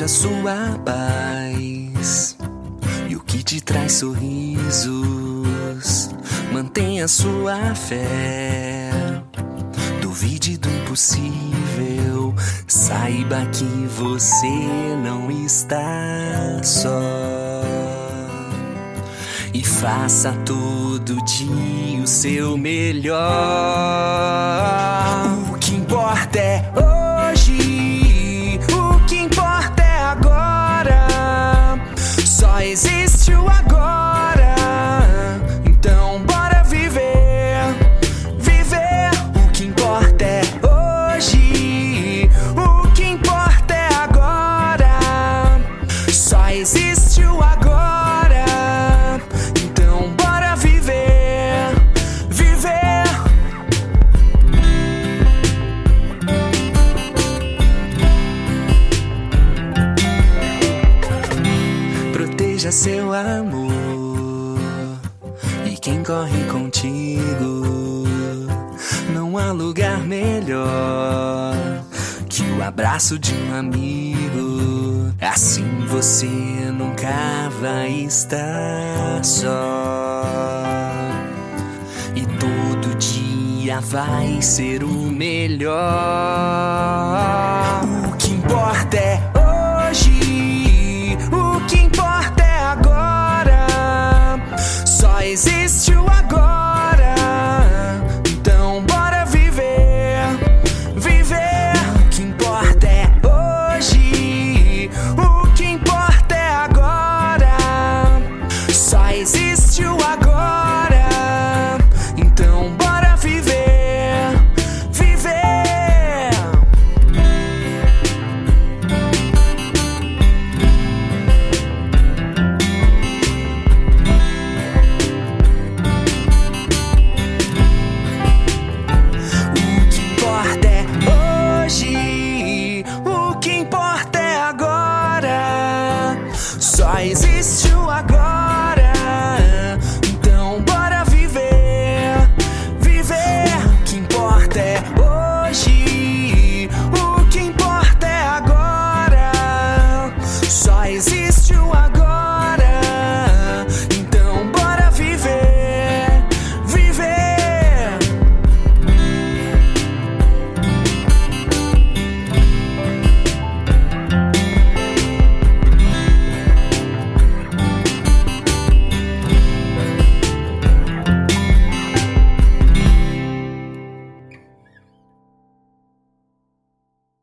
Proteja sua paz e o que te traz sorrisos. Mantenha sua fé, duvide do impossível. Saiba que você não está só. E faça todo dia o seu melhor. O que importa é hoje, o que importa é agora. Só existe o agora. Então bora viver, viver. O que importa é hoje, o que importa é agora. Só existe o agora. Então bora viver, viver. Proteja seu amor e quem corre contigo. Não há lugar melhor que o abraço de um amigo. Assim você nunca vai estar só. E todo dia vai ser o melhor.